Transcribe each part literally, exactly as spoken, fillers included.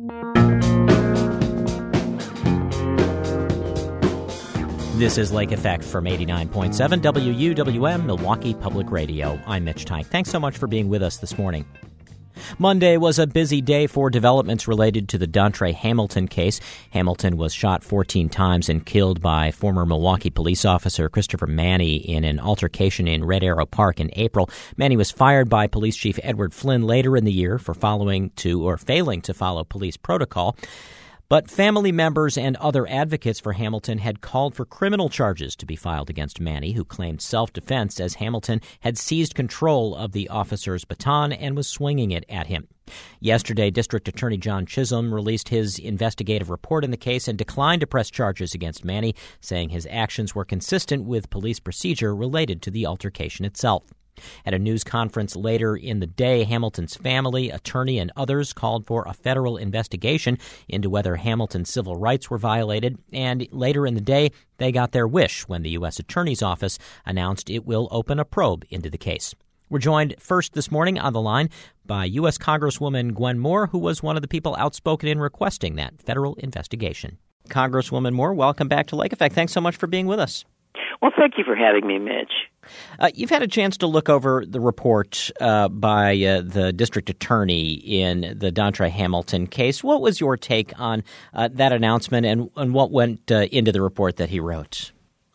This is Lake Effect from eighty-nine point seven W U W M, Milwaukee Public Radio. I'm Mitch Teich. Thanks so much for being with us this morning. Monday was a busy day for developments related to the Dontre Hamilton case. Hamilton was shot fourteen times and killed by former Milwaukee police officer Christopher Manny in an altercation in Red Arrow Park in April. Manny was fired by Police Chief Edward Flynn later in the year for following to or failing to follow police protocol. But family members and other advocates for Hamilton had called for criminal charges to be filed against Manny, who claimed self-defense as Hamilton had seized control of the officer's baton and was swinging it at him. Yesterday, District Attorney John Chisholm released his investigative report in the case and declined to press charges against Manny, saying his actions were consistent with police procedure related to the altercation itself. At a news conference later in the day, Hamilton's family, attorney, and others called for a federal investigation into whether Hamilton's civil rights were violated, and later in the day, they got their wish when the U S Attorney's Office announced it will open a probe into the case. We're joined first this morning on the line by U S Congresswoman Gwen Moore, who was one of the people outspoken in requesting that federal investigation. Congresswoman Moore, welcome back to Lake Effect. Thanks so much for being with us. Well, thank you for having me, Mitch. Uh, you've had a chance to look over the report uh, by uh, the district attorney in the Dontre Hamilton case. What was your take on uh, that announcement and, and what went uh, into the report that he wrote?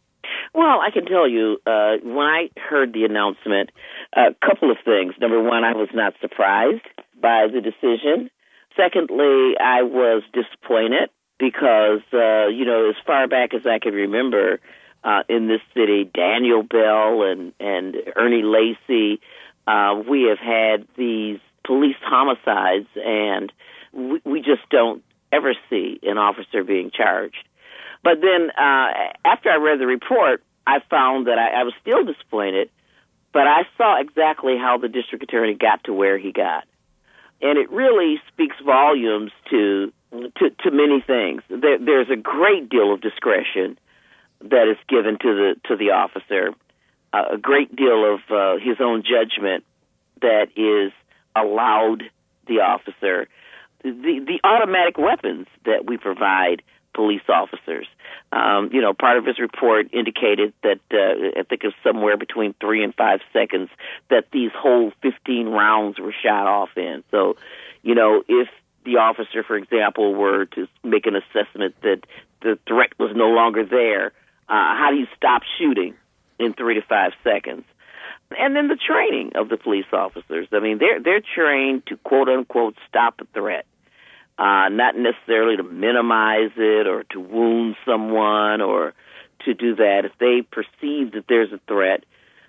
Well, I can tell you, uh, when I heard the announcement, a couple of things. Number one, I was not surprised by the decision. Secondly, I was disappointed because, uh, you know, as far back as I can remember, Uh, in this city, Daniel Bell and, and Ernie Lacy, uh, we have had these police homicides, and we, we just don't ever see an officer being charged. But then uh, after I read the report, I found that I, I was still disappointed, but I saw exactly how the district attorney got to where he got. And it really speaks volumes to, to, to many things. There, there's a great deal of discretion that is given to the to the officer, uh, a great deal of uh, his own judgment that is allowed the officer. The the automatic weapons that we provide police officers. Um, you know, part of his report indicated that uh, I think it was somewhere between three and five seconds that these whole fifteen rounds were shot off in. So, you know, if the officer, for example, were to make an assessment that the threat was no longer there, Uh, how do you stop shooting in three to five seconds? And then the training of the police officers. I mean, they're they're trained to quote unquote stop a threat, uh, not necessarily to minimize it or to wound someone or to do that. If they perceive that there's a threat,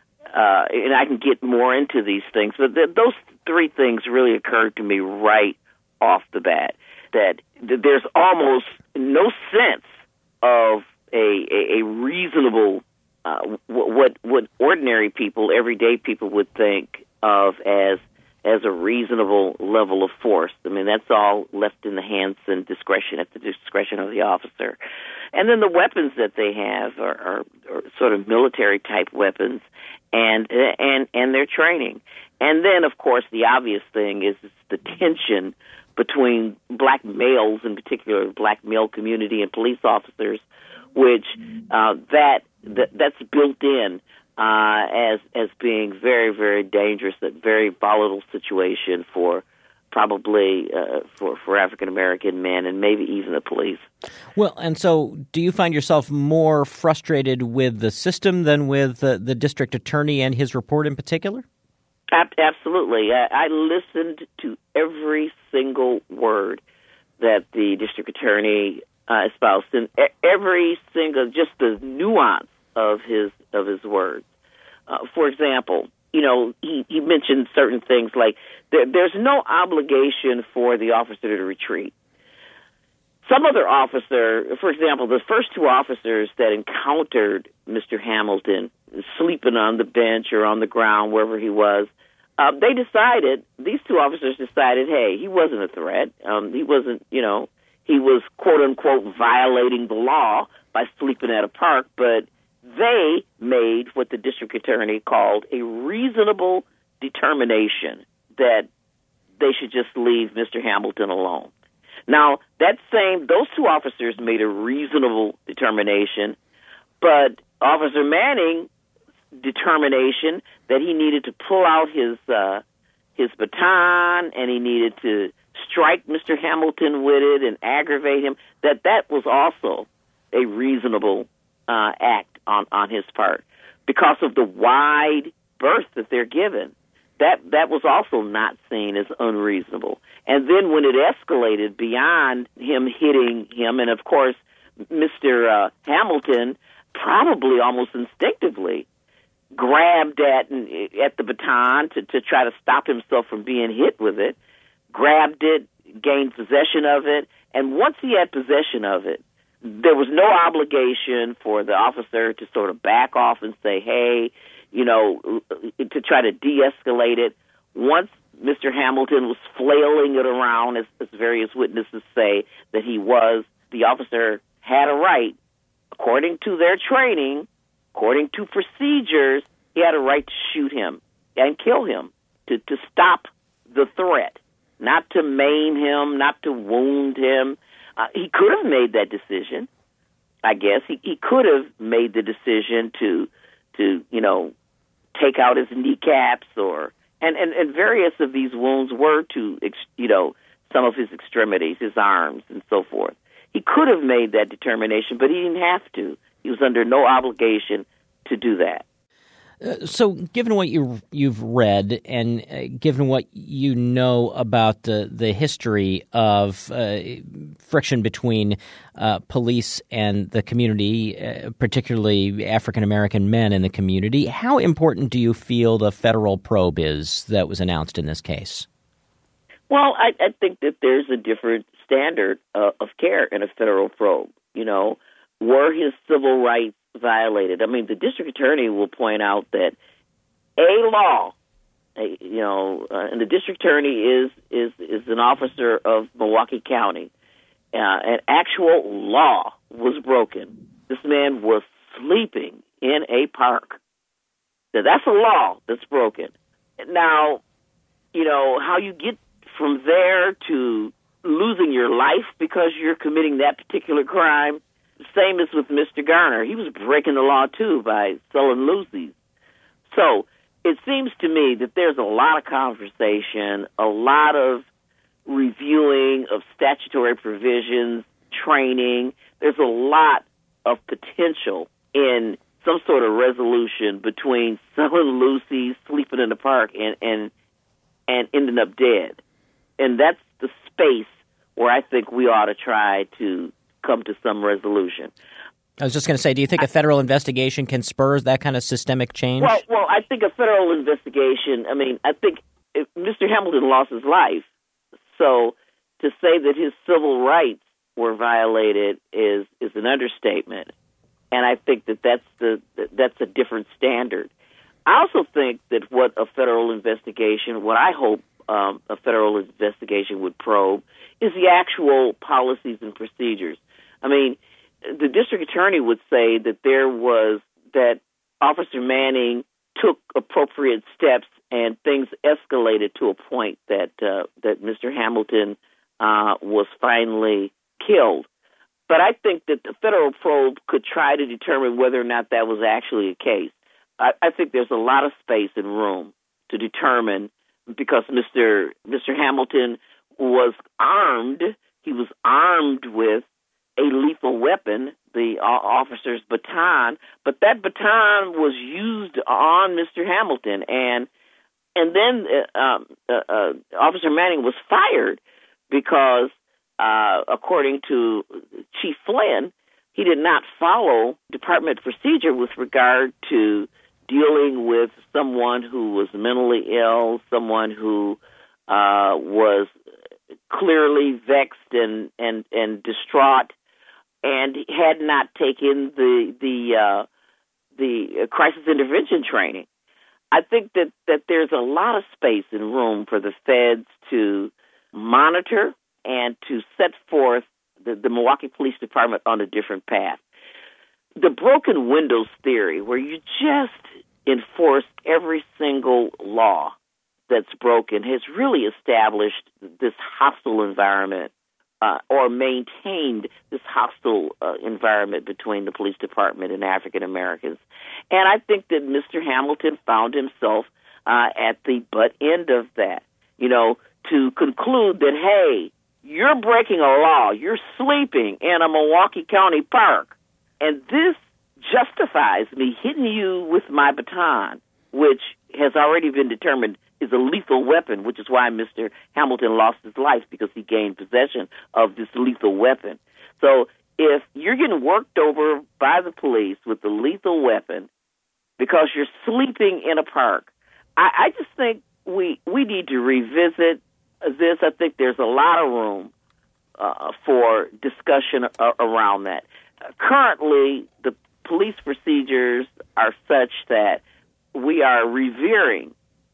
uh, and I can get more into these things, but th- those three things really occurred to me right off the bat. That, that there's almost no sense of A, a, a reasonable, uh, what what ordinary people, everyday people would think of as as a reasonable level of force. I mean, that's all left in the hands and discretion, at the discretion of the officer. And then the weapons that they have are, are, are sort of military-type weapons, and and and their training. And then, of course, the obvious thing is the tension between black males, in particular, the black male community and police officers, which uh, that, that that's built in uh, as as being very, very dangerous, a very volatile situation for probably uh, for, for African American men and maybe even the police. Well, and so do you find yourself more frustrated with the system than with the, the district attorney and his report in particular? Absolutely. I, I listened to every single word that the district attorney Uh, espoused, and every single, just the nuance of his of his words. Uh, for example, you know, he, he mentioned certain things like there, there's no obligation for the officer to retreat. Some other officer, for example, the first two officers that encountered Mister Hamilton sleeping on the bench or on the ground, wherever he was, uh, they decided, these two officers decided, hey, he wasn't a threat. Um, he wasn't, you know, He was, quote-unquote, violating the law by sleeping at a park, but they made what the district attorney called a reasonable determination that they should just leave Mister Hamilton alone. Now, that same, those two officers made a reasonable determination, but Officer Manning determination that he needed to pull out his uh, his baton and he needed to strike Mister Hamilton with it and aggravate him, that that was also a reasonable uh, act on, on his part because of the wide berth that they're given. That that was also not seen as unreasonable. And then when it escalated beyond him hitting him, and of course, Mister Uh, Hamilton probably almost instinctively grabbed at at the baton to, to try to stop himself from being hit with it, grabbed it, gained possession of it, and once he had possession of it, there was no obligation for the officer to sort of back off and say, hey, you know, to try to de-escalate it. Once Mister Hamilton was flailing it around, as, as various witnesses say that he was, the officer had a right, according to their training, according to procedures, he had a right to shoot him and kill him, to, to stop the threat, not to maim him, not to wound him. Uh, he could have made that decision, I guess. He, he could have made the decision to, to you know, take out his kneecaps or, and, and, and various of these wounds were to, you know, some of his extremities, his arms, and so forth. He could have made that determination, but he didn't have to. He was under no obligation to do that. Uh, so given what you, you've read and uh, given what you know about the, the history of uh, friction between uh, police and the community, uh, particularly African-American men in the community, how important do you feel the federal probe is that was announced in this case? Well, I, I think that there's a different standard uh, of care in a federal probe. You know, were his civil rights violated? I mean, the district attorney will point out that a law, a, you know, uh, and the district attorney is is is an officer of Milwaukee County. Uh, an actual law was broken. This man was sleeping in a park. So that's a law that's broken. Now, you know, how you get from there to losing your life because you're committing that particular crime, same as with Mister Garner. He was breaking the law, too, by selling loosies. So it seems to me that there's a lot of conversation, a lot of reviewing of statutory provisions, training. There's a lot of potential in some sort of resolution between selling loosies, sleeping in the park, and, and, and ending up dead. And that's the space where I think we ought to try to come to some resolution. I was just going to say, do you think a federal investigation can spur that kind of systemic change? Well, well, I think a federal investigation, I mean, I think if Mister Hamilton lost his life, so to say that his civil rights were violated is, is an understatement. And I think that that's, the, that's a different standard. I also think that what a federal investigation, what I hope um, a federal investigation would probe, is the actual policies and procedures. I mean, the district attorney would say that there was, that Officer Manning took appropriate steps and things escalated to a point that uh, that Mister Hamilton uh, was finally killed. But I think that the federal probe could try to determine whether or not that was actually a case. I, I think there's a lot of space and room to determine, because Mister Mister Hamilton was armed. He was armed with a lethal weapon, the uh, officer's baton, but that baton was used on Mister Hamilton, and and then uh, um, uh, uh, Officer Manning was fired because, uh, according to Chief Flynn, he did not follow department procedure with regard to dealing with someone who was mentally ill, someone who uh, was clearly vexed and, and, and distraught, and had not taken the the uh, the crisis intervention training. I think that, that there's a lot of space and room for the feds to monitor and to set forth the, the Milwaukee Police Department on a different path. The broken windows theory, where you just enforce every single law that's broken, has really established this hostile environment uh, or maintained this hostile uh, environment between the police department and African Americans. And I think that Mister Hamilton found himself uh, at the butt end of that, you know, to conclude that, hey, you're breaking a law. You're sleeping in a Milwaukee County park. And this justifies me hitting you with my baton, which has already been determined is a lethal weapon, which is why Mister Hamilton lost his life, because he gained possession of this lethal weapon. So if you're getting worked over by the police with the lethal weapon because you're sleeping in a park, I, I just think we we need to revisit this. I think there's a lot of room uh, for discussion uh, around that. Uh, currently, the police procedures are such that we are revering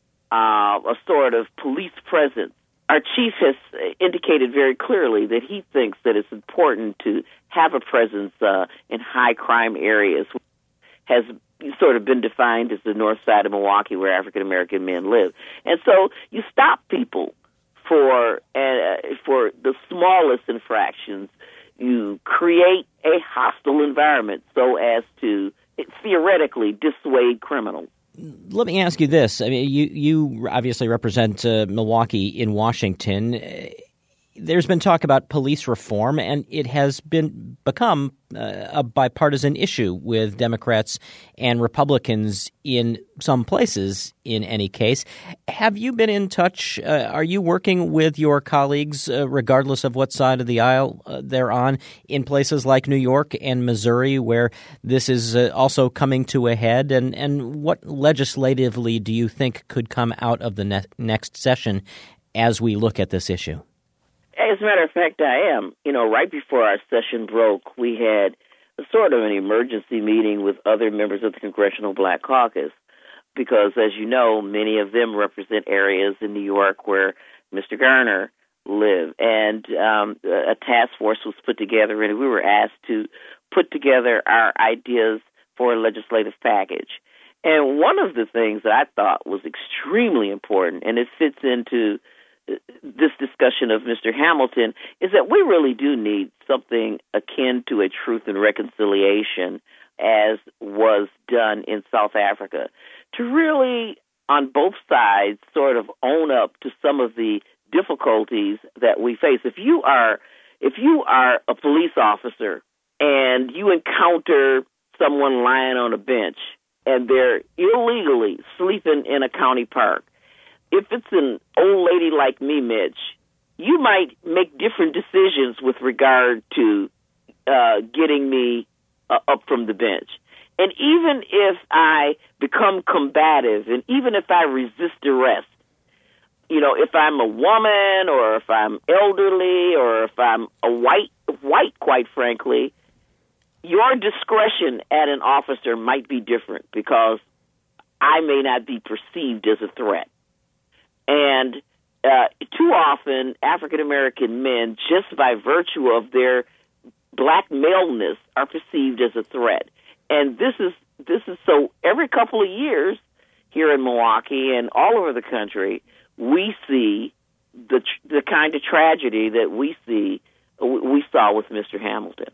uh, a sort of police presence. Our chief has indicated very clearly that he thinks that it's important to have a presence uh, in high crime areas, has sort of been defined as the north side of Milwaukee where African-American men live. And so you stop people for uh, for the smallest infractions. You create a hostile environment so as to theoretically dissuade criminals. Let me ask you this. I mean, you, you obviously represent uh, Milwaukee in Washington. There's been talk about police reform, and it has been become uh, a bipartisan issue with Democrats and Republicans in some places, in any case. Have you been in touch? Uh, are you working with your colleagues, uh, regardless of what side of the aisle uh, they're on, in places like New York and Missouri, where this is uh, also coming to a head? And, and what legislatively do you think could come out of the ne- next session as we look at this issue? As a matter of fact, I am. You know, right before our session broke, we had a sort of an emergency meeting with other members of the Congressional Black Caucus because, as you know, many of them represent areas in New York where Mister Garner lived. And um, a task force was put together, and we were asked to put together our ideas for a legislative package. And one of the things that I thought was extremely important, and it fits into this discussion of Mister Hamilton, is that we really do need something akin to a truth and reconciliation as was done in South Africa, to really, on both sides, sort of own up to some of the difficulties that we face. If you are, if you are a police officer and you encounter someone lying on a bench and they're illegally sleeping in a county park, if it's an old lady like me, Mitch, you might make different decisions with regard to uh, getting me uh, up from the bench. And even if I become combative, and even if I resist arrest, you know, if I'm a woman or if I'm elderly or if I'm a white, white, quite frankly, your discretion at an officer might be different because I may not be perceived as a threat. And uh, too often, African-American men, just by virtue of their black maleness, are perceived as a threat. And this is this is so every couple of years here in Milwaukee and all over the country, we see the the kind of tragedy that we see we saw with Mister Hamilton.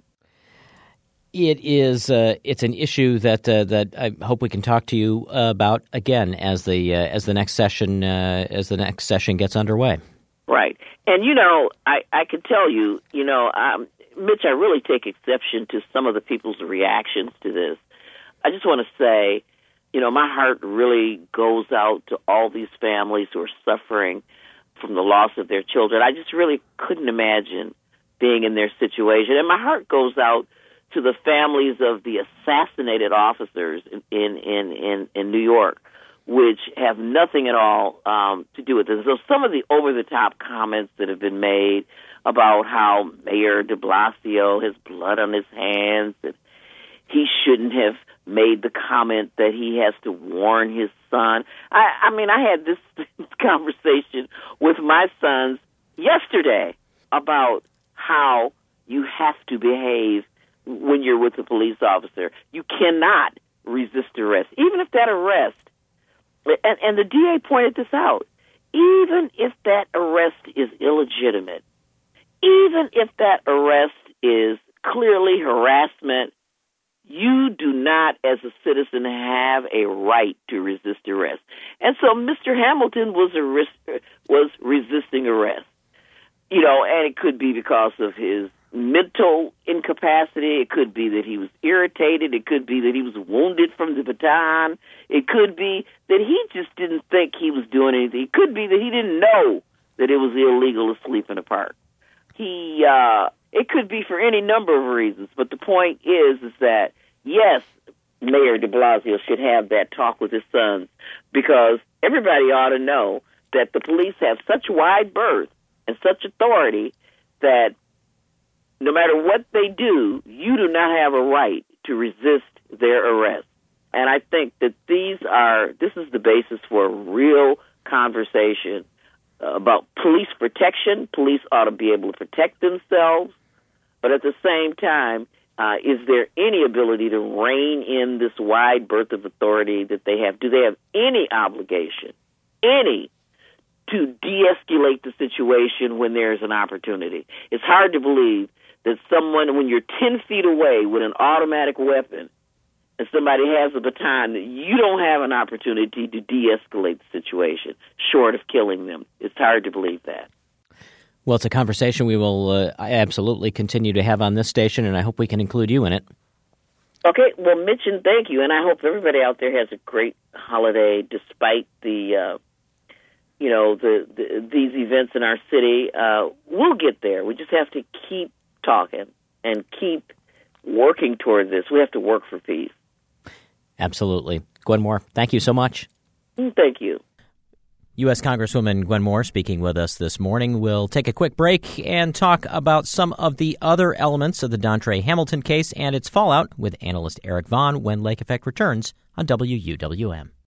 It is. Uh, it's an issue that uh, that I hope we can talk to you about again as the uh, as the next session uh, as the next session gets underway. Right, and you know, I, I can tell you, you know, um, Mitch, I really take exception to some of the people's reactions to this. I just want to say, you know, my heart really goes out to all these families who are suffering from the loss of their children. I just really couldn't imagine being in their situation, and my heart goes out to the families of the assassinated officers in in in, in New York, which have nothing at all um, to do with this. So some of the over-the-top comments that have been made about how Mayor de Blasio has blood on his hands, and he shouldn't have made the comment that he has to warn his son. I, I mean, I had this conversation with my sons yesterday about how you have to behave when you're with a police officer. You cannot resist arrest, even if that arrest, and, and the D A pointed this out, even if that arrest is illegitimate, even if that arrest is clearly harassment, you do not, as a citizen, have a right to resist arrest. And so Mister Hamilton was a res- was resisting arrest. You know, and it could be because of his mental incapacity. It could be that he was irritated. It could be that he was wounded from the baton. It could be that he just didn't think he was doing anything. It could be that he didn't know that it was illegal to sleep in a park. He, uh, it could be for any number of reasons. But the point is, is that, yes, Mayor de Blasio should have that talk with his sons, because everybody ought to know that the police have such wide berth and such authority that no matter what they do, you do not have a right to resist their arrest. And I think that these are, this is the basis for a real conversation about police protection. Police ought to be able to protect themselves, but at the same time, uh, is there any ability to rein in this wide berth of authority that they have? Do they have any obligation, any, to de-escalate the situation when there's an opportunity? It's hard to believe that someone, when you're ten feet away with an automatic weapon and somebody has a baton, that you don't have an opportunity to de-escalate the situation, short of killing them. It's hard to believe that. Well, it's a conversation we will uh, absolutely continue to have on this station, and I hope we can include you in it. Okay, well, Mitch, and thank you, and I hope everybody out there has a great holiday despite the, uh, you know, the, the these events in our city. Uh, we'll get there. We just have to keep talking and keep working toward this. We have to work for peace. Absolutely. Gwen Moore, thank you so much. Thank you. U S. Congresswoman Gwen Moore speaking with us this morning. We'll take a quick break and talk about some of the other elements of the Dontre Hamilton case and its fallout with analyst Eric Vaughn when Lake Effect returns on W U W M.